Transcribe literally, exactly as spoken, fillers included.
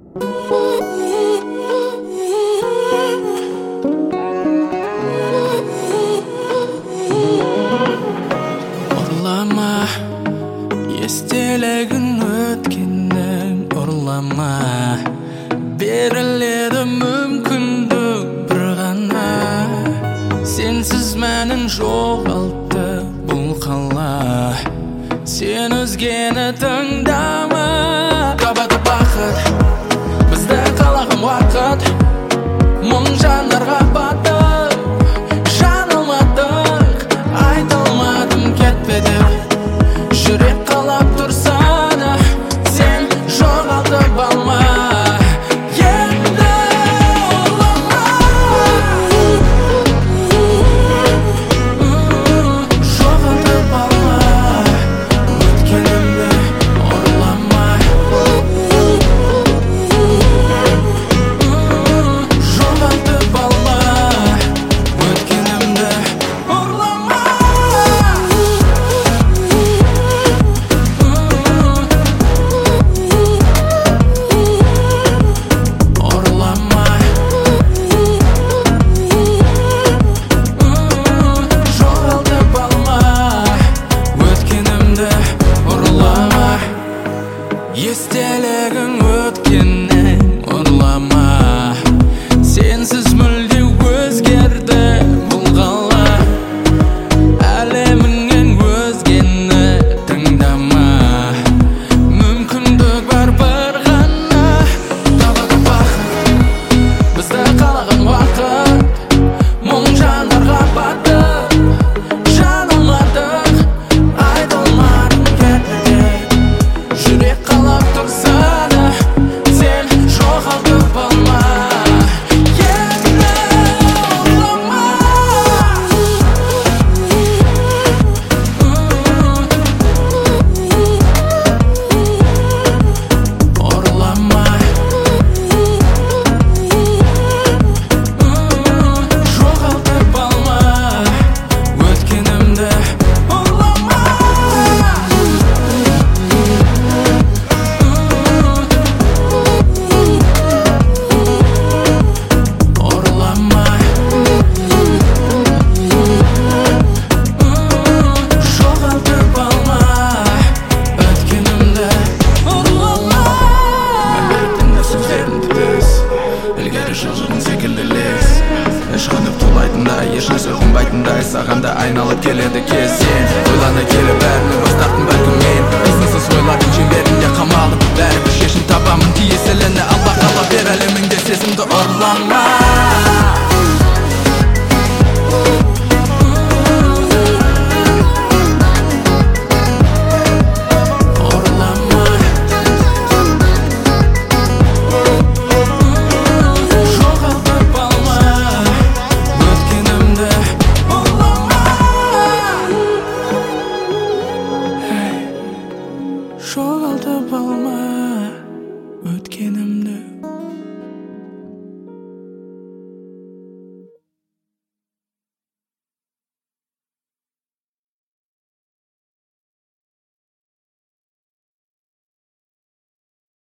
Uрлама, естелігін өткеннің ұрлама. Беріледі мүмкіндік бір ғана. Сенсіз мәнін жоғалтты бұл қала. Сен өзгені тыңдама. Табады бақыт, бізді қалаған уақыт. Мұң жандарға батып, жан алмадық. Айта алмадым кетпе деп, жүрек қалап тұрса да, сен жоғалтып алма. Енді ұрлама, жоғалтып алма. Өткенімді ұрлама, жоғалтып алма. Өткенімді ұрлама, ұрлама, жоғалтып алма. Өткенімді ұрлама, естелігің өткеннен ұрлама. Сенсіз мүлде өзгерді бұл қала. Әлеміңнен өзгені тыңдама. Мүмкіндік бар бір ғана. Табады бақыт, бізді қалаған уақыт. Мұң жандарға батып, жан алмадық. Айта алмадым кетпе деп, жүрек қалап тұрса да, сен жоғалтып алма. Енді ұрлама, ұрлама, жоғалтып алма. Өткенімді ұрлама, ұрлама, жоғалтып алма. Өткенімді ұрлама. Мәңгіліктің сөздерін тіппес, ілгері жылжыған секілді лес. Ешқанып тулайтындай, ешнәрсе қонбайтындай, саған да айналып келеді кез. Сен ойлана келіп